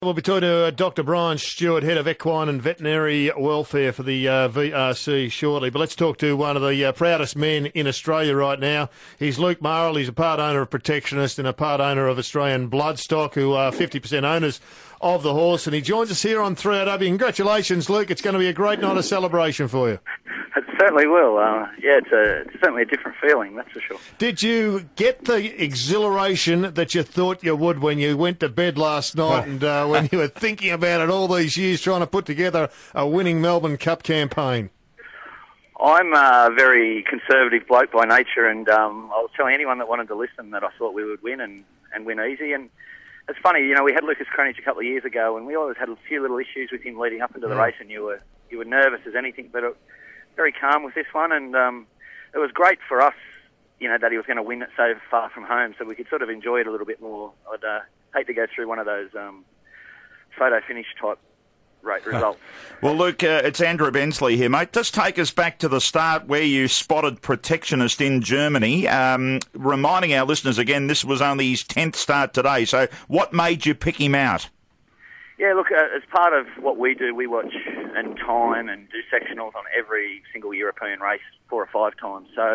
We'll be talking to Dr. Brian Stewart, Head of Equine and Veterinary Welfare for the VRC shortly. But let's talk to one of the proudest men in Australia right now. He's Luke Murrell. He's a part owner of Protectionist and a part owner of Australian Bloodstock, who are 50% owners of the horse. And he joins us here on 3RW. Congratulations, Luke. It's going to be a great night of celebration for you. It certainly will. It's certainly a different feeling, that's for sure. Did you get the exhilaration that you thought you would when you went to bed last night and when you were thinking about it all these years, trying to put together a winning Melbourne Cup campaign? I'm a very conservative bloke by nature, and I was telling anyone that wanted to listen that I thought we would win and win easy. And it's funny, we had Lucas Kranich a couple of years ago, and we always had a few little issues with him leading up into the race, and you were nervous as anything, but very calm with this one, and it was great for us, that he was going to win it so far from home, so we could sort of enjoy it a little bit more. I'd hate to go through one of those photo finish type rate results. Well, Luke, it's Andrew Bensley here, mate. Just take us back to the start where you spotted Protectionist in Germany. Reminding our listeners again, this was only his 10th start today, so what made you pick him out? Yeah, look, as part of what we do, we watch and time and do sectionals on every single European race 4 or 5 times. So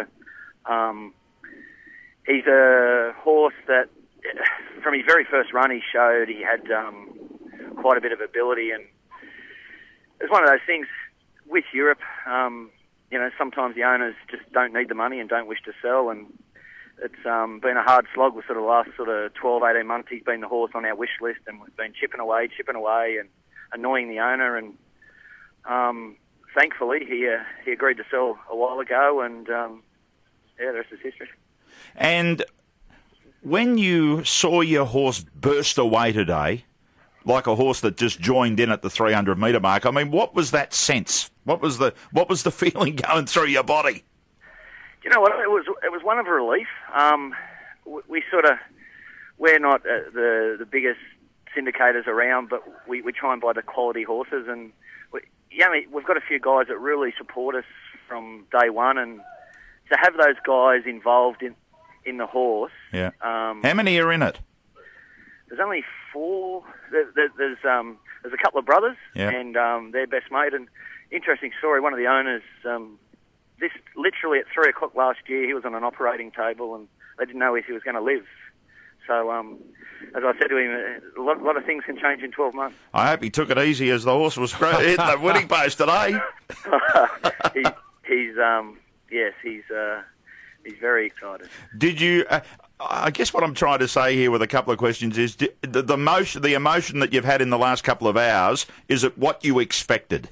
he's a horse that, from his very first run, he showed he had quite a bit of ability. And it's one of those things with Europe, sometimes the owners just don't need the money and don't wish to sell. And it's been a hard slog with sort of the last 12, 18 months. He's been the horse on our wish list, and we've been chipping away and annoying the owner. And thankfully, he agreed to sell a while ago, and the rest is history. And when you saw your horse burst away today, like a horse that just joined in at the 300-metre mark, I mean, what was that sense? What was the feeling going through your body? You know what? It was one of relief. We're not the biggest syndicators around, but we try and buy the quality horses, and we've got a few guys that really support us from day one, and to have those guys involved in the horse. Yeah. How many are in it? There's only 4. There's a couple of brothers, yeah, and their best mate. And interesting story. One of the owners. This literally at 3 o'clock last year, he was on an operating table, and they didn't know if he was going to live. So, as I said to him, a lot of things can change in 12 months. I hope he took it easy as the horse was hitting the winning post today. He's very excited. Did you? I guess what I'm trying to say here with a couple of questions is the emotion that you've had in the last couple of hours. Is it what you expected?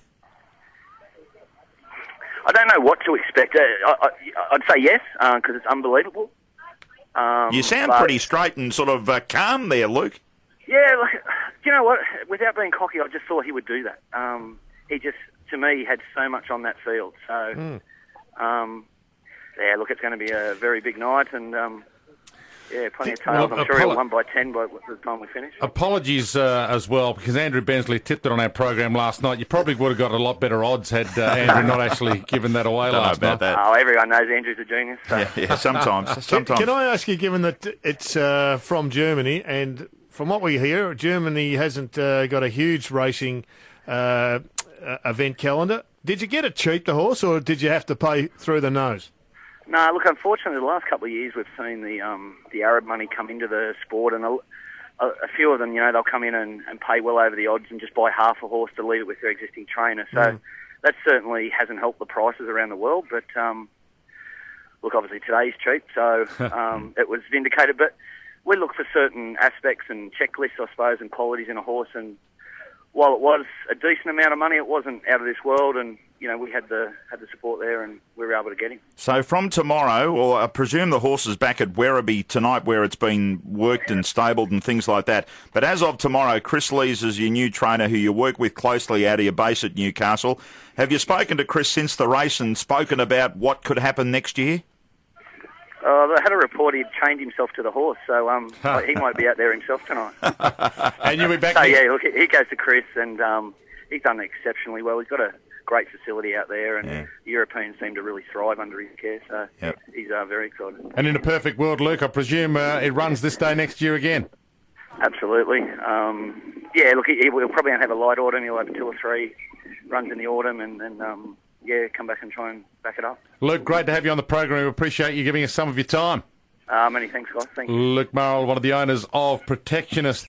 I don't know what to expect. I'd say yes, because it's unbelievable. You sound pretty straight and sort of calm there, Luke. Yeah, you know what? Without being cocky, I just thought he would do that. He just, to me, had so much on that field. So, look, it's going to be a very big night, and plenty of tails. I'm sure he'll 1 by 10 by the time we finish. Apologies as well, because Andrew Bensley tipped it on our program last night. You probably would have got a lot better odds had Andrew not actually given that away last night. That. Oh, everyone knows Andrew's a genius. So. Yeah, sometimes. Can I ask you, given that it's from Germany, and from what we hear, Germany hasn't got a huge racing event calendar. Did you get it cheap, the horse, or did you have to pay through the nose? No, look, unfortunately, the last couple of years we've seen the Arab money come into the sport, and a few of them, they'll come in and pay well over the odds and just buy half a horse to leave it with their existing trainer. So that certainly hasn't helped the prices around the world. But look, obviously today's cheap, so it was vindicated. But we look for certain aspects and checklists, I suppose, and qualities in a horse. And while it was a decent amount of money, it wasn't out of this world. And we had the support there, and we were able to get him. So from tomorrow, or I presume the horse is back at Werribee tonight, where it's been worked and stabled and things like that. But as of tomorrow, Chris Lees is your new trainer, who you work with closely out of your base at Newcastle. Have you spoken to Chris since the race and spoken about what could happen next year? I had a report he'd chained himself to the horse, so he might be out there himself tonight. And you'll be back. So yeah, look, he goes to Chris, and he's done exceptionally well. He's got a great facility out there, and the Europeans seem to really thrive under his care, so he's very excited. And in a perfect world, Luke, I presume it runs this day next year again? Absolutely. Look, he'll probably have a light autumn. He'll have 2 or 3 runs in the autumn, and then come back and try and back it up. Luke, great to have you on the program. We appreciate you giving us some of your time. Many thanks, guys. Thank you. Luke Murrell, one of the owners of Protectionist.